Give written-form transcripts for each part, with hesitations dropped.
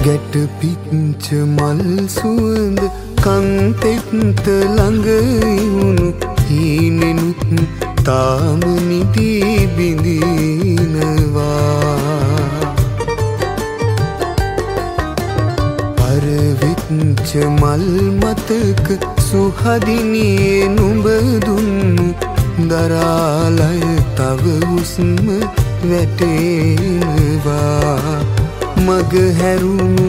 ගැට පිච්ච මල් සුවඳ කන් තෙත්ත ළඟ ඉවුණු හීනෙනුත් තාම නිදී බිඳිනවා. පරවිච්ච මල් මතක සුහදිනියේ නුඹ දුන්නු දරාලය තව හුස්ම වැටෙනවා. මග හැරුණු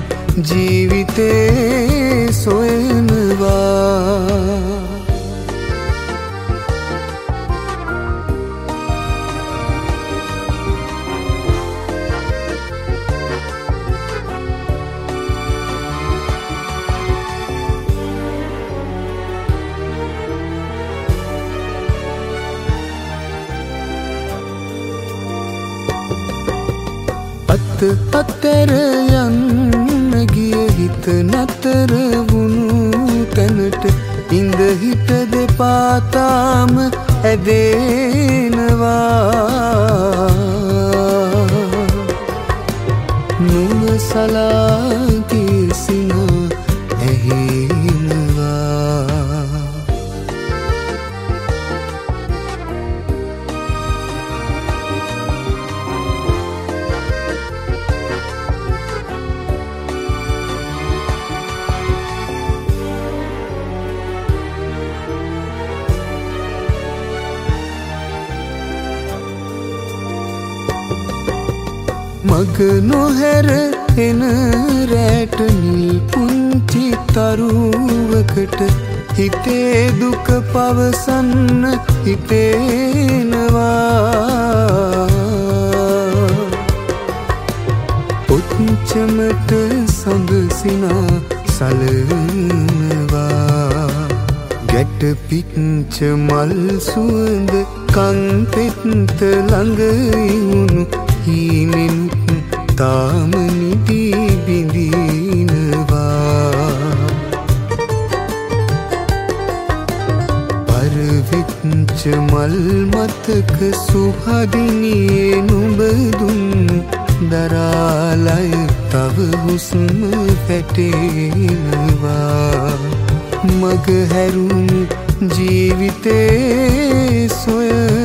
ජීවිතේ සොයනවා. අතර යන්න ගිය හිත නතර වුණු තැනට ඉඳ හිත දෙපාතාම ඇදෙනවා. නුඹ සලාගේ සිනා ඇහෙනවා. මග නොහැර එන රැට නිල් පුංචි තරුවකට හිතේ දුක පවසන්න හිතෙනවා. පුංචමට සඳසිනා සලනවා. ගැට පිච්ච මල් සුවඳ කන් පෙත්ත ළඟ ඉවුණු හීනෙනුත් තාම නිදී බිඳිනවා. පරවිච්ච මල් මතක සුහදිනියේ නුඹ දුන්නු දරාලය තව හුස්ම වැටෙනවා. මග හැරුණු ජීවිතේ සොයනවා.